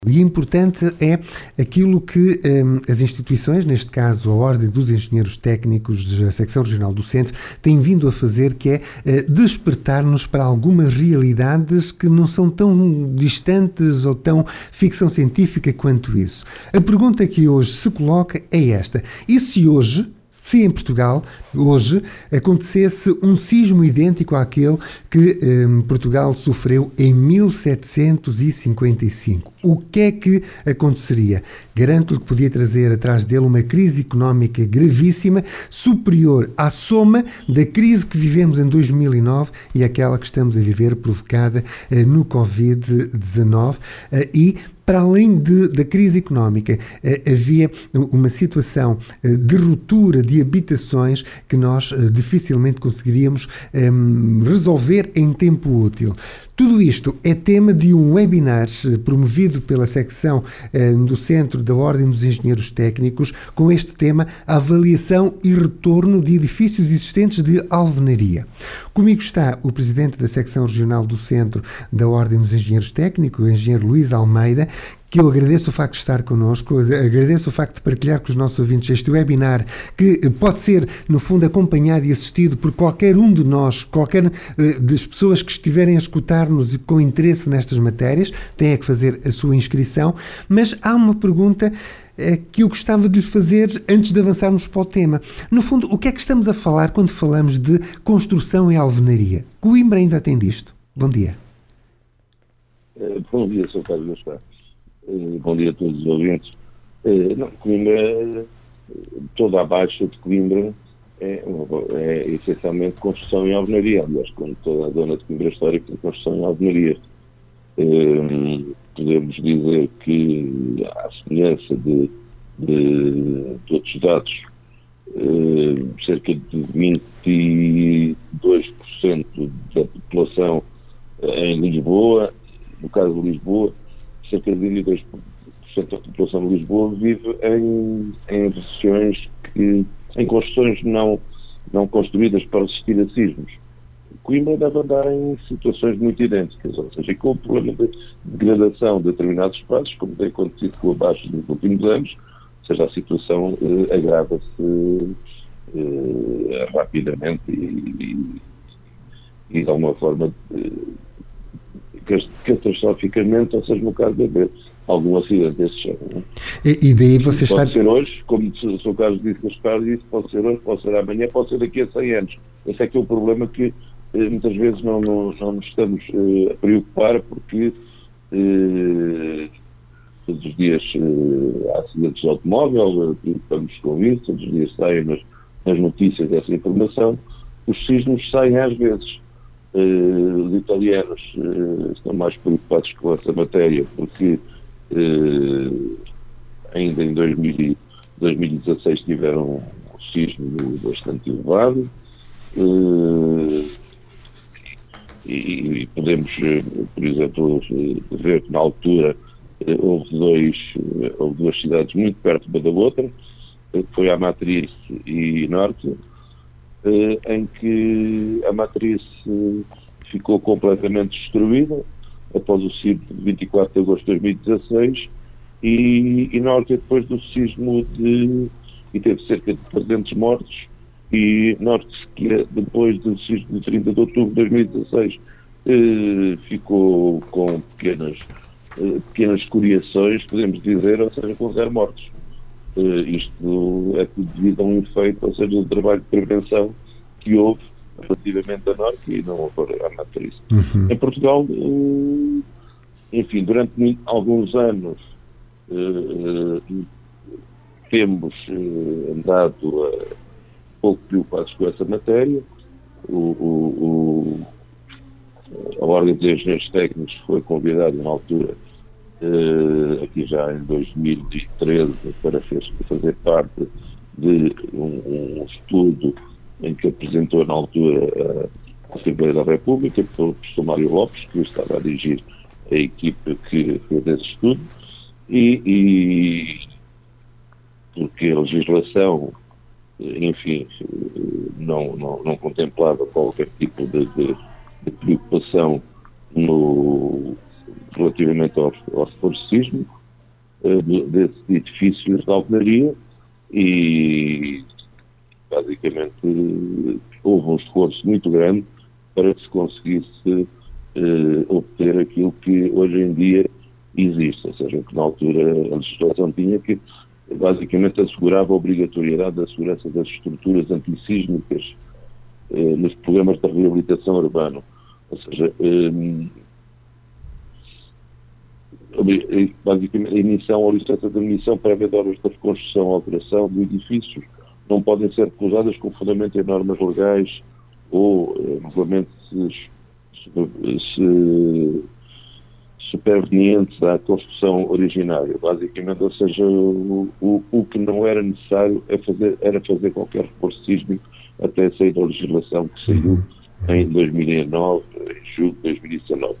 E importante é aquilo que as instituições, neste caso a Ordem dos Engenheiros Técnicos da Secção Regional do Centro, têm vindo a fazer, que é despertar-nos para algumas realidades que não são tão distantes ou tão ficção científica quanto isso. A pergunta que hoje se coloca é esta: e se em Portugal, hoje, acontecesse um sismo idêntico àquele que Portugal sofreu em 1755, o que é que aconteceria? Garanto-lhe que podia trazer atrás dele uma crise económica gravíssima, superior à soma da crise que vivemos em 2009 e aquela que estamos a viver provocada no Covid-19 e para além da crise económica, havia uma situação de ruptura de habitações que nós dificilmente conseguiríamos resolver em tempo útil. Tudo isto é tema de um webinar promovido pela secção do Centro da Ordem dos Engenheiros Técnicos com este tema: avaliação e retorno de edifícios existentes de alvenaria. Comigo está o Presidente da Secção Regional do Centro da Ordem dos Engenheiros Técnicos, o Engenheiro Luís Almeida, que eu agradeço o facto de estar connosco, agradeço o facto de partilhar com os nossos ouvintes este webinar, que pode ser, no fundo, acompanhado e assistido por qualquer um de nós, qualquer das pessoas que estiverem a escutar-nos com interesse nestas matérias, tem que fazer a sua inscrição, mas há uma pergunta que eu gostava de lhe fazer antes de avançarmos para o tema. No fundo, o que é que estamos a falar quando falamos de construção e alvenaria? Coimbra ainda tem disto? Bom dia. Bom dia, Sr. Carlos Gaspar. Bom dia a todos os ouvintes. Coimbra, toda a baixa de Coimbra é essencialmente construção em alvenaria. Aliás, como toda a zona de Coimbra histórica, construção em alvenaria. Podemos dizer que, à semelhança de outros dados, cerca de 22% da população em Lisboa, no caso de Lisboa, cerca de 22% da população de Lisboa vive em construções não construídas para resistir a sismos. Coimbra deve andar em situações muito idênticas, ou seja, com o problema de degradação de determinados espaços, como tem acontecido com a Baixa nos últimos anos, ou seja, a situação agrava-se rapidamente e de alguma forma catastroficamente, ou seja, no caso de haver algum acidente desse género. E daí você está... Pode ser hoje, como o Sr. Carlos Gaspar disse, pode ser hoje, pode ser amanhã, pode ser daqui a 100 anos. Esse é que é o problema que muitas vezes não nos estamos a preocupar, porque todos os dias há acidentes de automóvel, preocupamos com isso, todos os dias saem nas notícias essa informação. Os sismos saem às vezes. Os italianos estão mais preocupados com essa matéria porque ainda em 2016 tiveram um sismo bastante elevado e podemos, por exemplo, ver que na altura houve duas cidades muito perto uma da outra, que foi a Matriz e Norte, em que a Matriz ficou completamente destruída após o sismo de 24 de agosto de 2016 e Norte depois do sismo e teve cerca de 300 mortos, e Norte, que depois do sismo de 30 de outubro de 2016 ficou com pequenas escoriações, podemos dizer, ou seja, com 0 mortos. Isto é tudo devido a um efeito, ou seja, do trabalho de prevenção que houve relativamente a Norte e não houve a Matriz. Em Portugal, enfim, durante alguns anos temos andado pouco preocupados com essa matéria. A Ordem dos Engenheiros Técnicos foi convidada na altura, aqui já em 2013, para fazer parte de um estudo em que apresentou na altura a Assembleia da República, pelo professor Mário Lopes, que estava a dirigir a equipe que fez esse estudo, e porque a legislação, enfim, não contemplava qualquer tipo de preocupação relativamente ao reforço sísmico desses edifícios de alvenaria e basicamente houve um esforço muito grande para que se conseguisse obter aquilo que hoje em dia existe, ou seja, que na altura a legislação tinha, que basicamente assegurava a obrigatoriedade da segurança das estruturas antissísmicas nos programas de reabilitação urbana. Ou seja, basicamente a emissão ou licença de emissão prévia de obras de reconstrução ou alteração de edifícios não podem ser recusadas com fundamento em normas legais ou regulamentos supervenientes à construção originária. Basicamente, ou seja, o que não era necessário era fazer qualquer reforço sísmico até sair da legislação que saiu em 2009, em julho de 2019.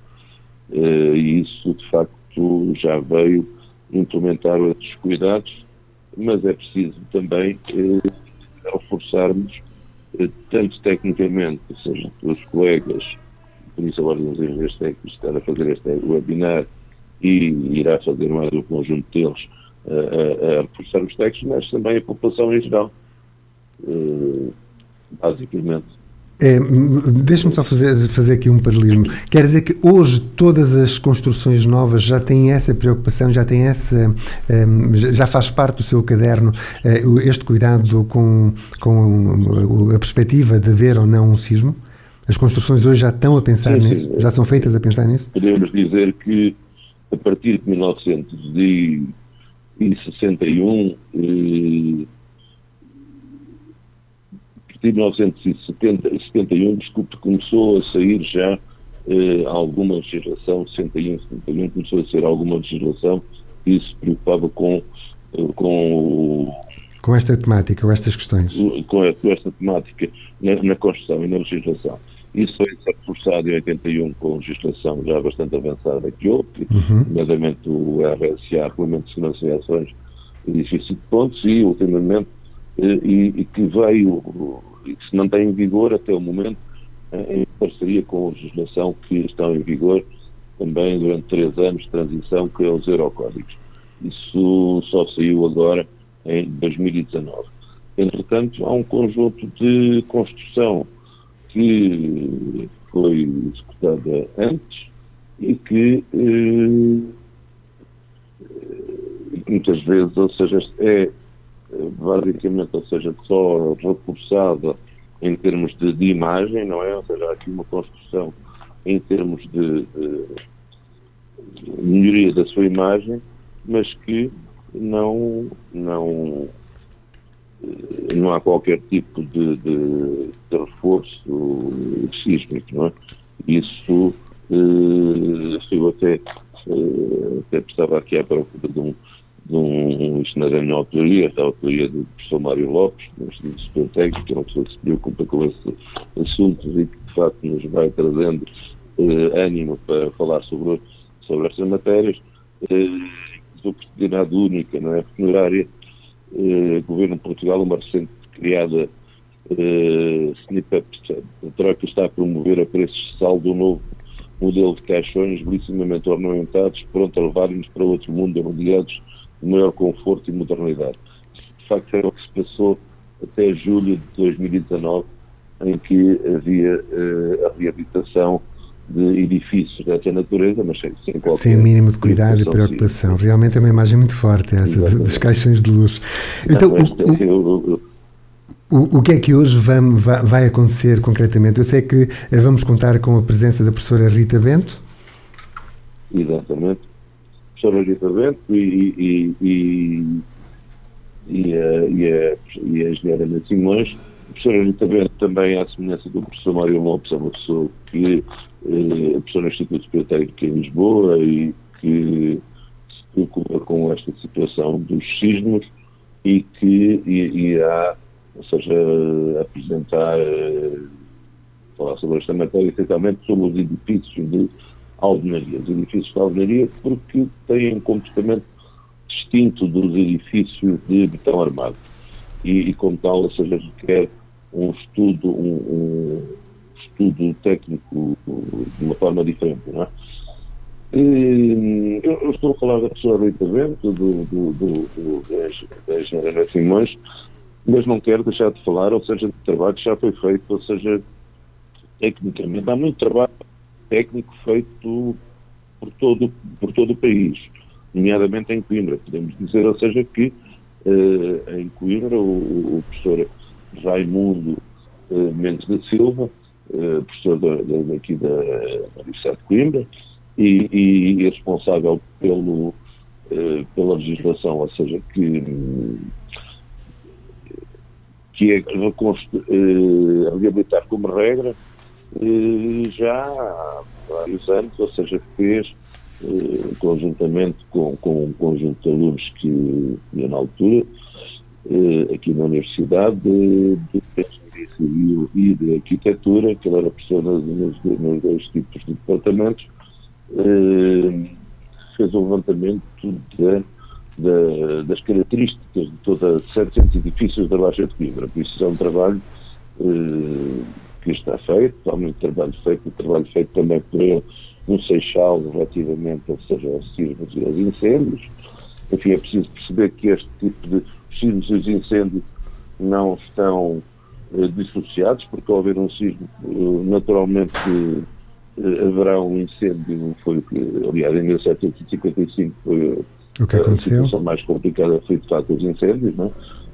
E isso, de facto, já veio implementar outros cuidados, mas é preciso também reforçarmos, tanto tecnicamente, ou seja, os colegas, por isso agora os engenheiros técnicos estão a fazer este webinar e irá fazer mais um conjunto deles a reforçar os técnicos, mas também a população em geral, basicamente. Deixa-me só fazer aqui um paralelismo. Quer dizer que hoje todas as construções novas já têm essa preocupação, já faz parte do seu caderno este cuidado com a perspectiva de haver ou não um sismo? As construções hoje já estão a pensar nisso? Já são feitas a pensar nisso? Podemos dizer que a partir de 1961 de 1971, começou a sair já alguma legislação, 61, 71, começou a sair alguma legislação que se preocupava com esta temática, com estas questões. Com esta temática na construção e na legislação. Isso foi reforçado em 81 com legislação já bastante avançada que houve, nomeadamente o RSA, Regulamento de Segurança e Ações, Edifício de Pontos, e ultimamente e que veio e que se mantém em vigor até o momento em parceria com a legislação que está em vigor também durante 3 anos de transição, que é os Eurocódigos. Isso só saiu agora em 2019. Entretanto, há um conjunto de construção que foi executada antes e que muitas vezes, ou seja, é basicamente, ou seja, só reforçada em termos de imagem, não é? Ou seja, há aqui uma construção em termos de melhoria da sua imagem, mas que não há qualquer tipo de reforço sísmico, não é? Isso eu até estava aqui à procura isto não era a minha autoria, era a autoria do professor Mário Lopes, do Instituto Superior Técnico, que é uma pessoa que se preocupa com esses assuntos e que de facto nos vai trazendo ânimo para falar sobre estas matérias. Oportunidade única, não é? Funerária, Governo de Portugal, uma recente criada a Troika está a promover a preços de saldo um novo modelo de caixões belíssimamente ornamentados, pronto a levarem-nos para outro mundo, rodeados de maior conforto e modernidade. De facto, era o que se passou até julho de 2019, em que havia a reabilitação de edifícios dessa natureza, mas sem qualquer... Sem o mínimo de cuidado e preocupação. Realmente é uma imagem muito forte essa dos caixões de luz. Então, o que é que hoje vai acontecer concretamente? Eu sei que vamos contar com a presença da professora Rita Bento. Exatamente. Professora Rita Bento e a engenheira Ana Simões. A professora Rita Bento também, à semelhança do professor Mário Lopes, é uma pessoa que é professora no Instituto Superior Técnico em Lisboa e que se preocupa com esta situação dos sismos e que irá, ou seja, apresentar, falar sobre esta matéria, essencialmente sobre os edifícios de alvenaria. Os edifícios de alvenaria porque têm um comportamento distinto dos edifícios de betão armado e como tal, ou seja, requer um estudo técnico de uma forma diferente, não é? Eu estou a falar da pessoa Rita Bento, da engenheira Simões, mas não quero deixar de falar, ou seja, de trabalho que já foi feito, ou seja, tecnicamente há muito trabalho técnico feito por todo o país, nomeadamente em Coimbra. Podemos dizer, ou seja, que em Coimbra o professor Raimundo Mendes da Silva, professor daqui da Universidade de Coimbra, e responsável pela legislação, ou seja, que é reabilitar como regra, já há vários anos, ou seja, fez conjuntamente com um conjunto de alunos que na altura, aqui na Universidade de Engenharia Civil e de Arquitetura, que ele era professor nos dois tipos de departamentos, fez um levantamento das características de toda 700 edifícios da Baixa de Coimbra. Por isso é um trabalho que está feito, há muito trabalho feito, o trabalho feito também por ele no Seixal, relativamente, ou seja, aos sismos e aos incêndios. Enfim, é preciso perceber que este tipo de sismos e os incêndios não estão dissociados, porque ao haver um sismo, naturalmente haverá um incêndio. Aliás, em 1755 foi o que aconteceu. A situação mais complicada foi, de facto, os incêndios, não é?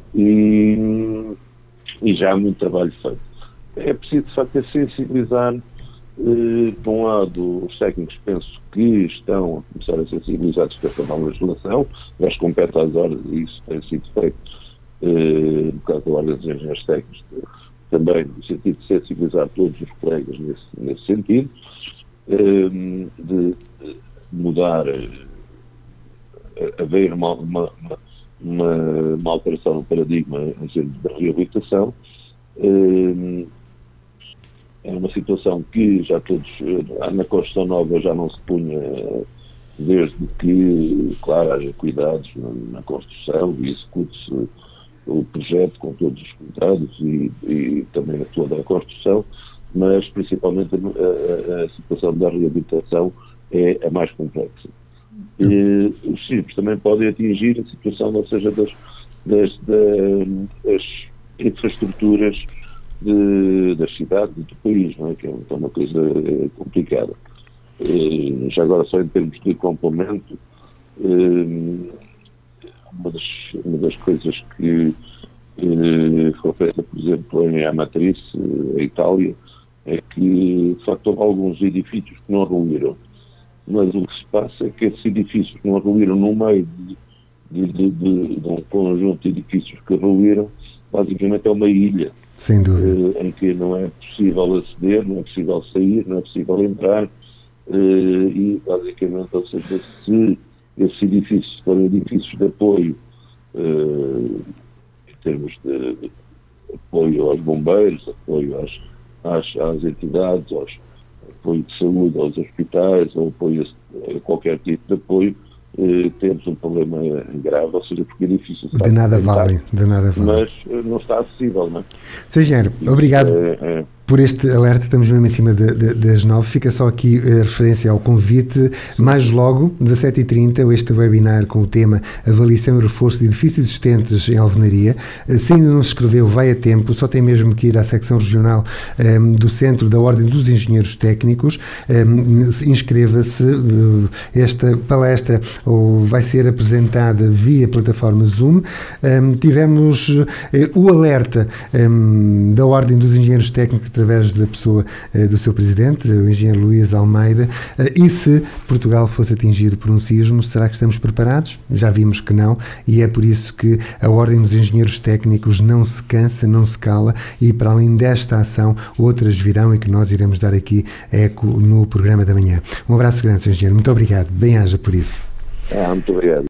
E já há muito trabalho feito. É preciso, de facto, sensibilizar, por um lado, os técnicos, penso que estão a começar a sensibilizados com esta nova legislação, mas compete às ordens, e isso tem sido feito, no caso da Ordem dos Engenheiros Técnicos, também no sentido de sensibilizar todos os colegas nesse sentido, de mudar, haver uma alteração no paradigma em termos da reabilitação. É uma situação que já todos, na construção nova já não se punha, desde que, claro, haja cuidados na construção e execute-se o projeto com todos os cuidados e também toda a construção, mas principalmente a situação da reabilitação é a mais complexa. Os sismos também podem atingir a situação, ou seja, das infraestruturas das cidades e do país, não é? Que é uma coisa complicada. Já agora, só em termos de complemento, uma das coisas que foi feita, por exemplo, em Amatrice, em Itália, é que, de facto, houve alguns edifícios que não ruíram. Mas o que se passa é que esses edifícios que não ruíram, no meio de um conjunto de edifícios que ruíram, basicamente é uma ilha. Sem dúvida. Em que não é possível aceder, não é possível sair, não é possível entrar, e basicamente, ou seja, se esses edifícios forem edifícios de apoio, em termos de apoio aos bombeiros, apoio às entidades, apoio de saúde, aos hospitais, ou apoio a qualquer tipo de apoio, temos um problema grave, ou seja, porque é difícil. De nada vale. Mas não está acessível, não é? Sr. Engenheiro, obrigado por este alerta, estamos mesmo em cima das 9. Fica só aqui a referência ao convite. Mais logo, 17h30, este webinar com o tema Avaliação e Reforço de Edifícios Existentes em Alvenaria. Se ainda não se inscreveu, vai a tempo, só tem mesmo que ir à secção regional do Centro da Ordem dos Engenheiros Técnicos. Inscreva-se. Esta palestra vai ser apresentada via plataforma Zoom. Tivemos o alerta da Ordem dos Engenheiros Técnicos através da pessoa do seu presidente, o engenheiro Luís Almeida. E se Portugal fosse atingido por um sismo, será que estamos preparados? Já vimos que não, e é por isso que a Ordem dos Engenheiros Técnicos não se cansa, não se cala, e para além desta ação, outras virão e que nós iremos dar aqui eco no programa da manhã. Um abraço grande, Sr. Engenheiro. Muito obrigado. Bem-aja por isso. Muito obrigado.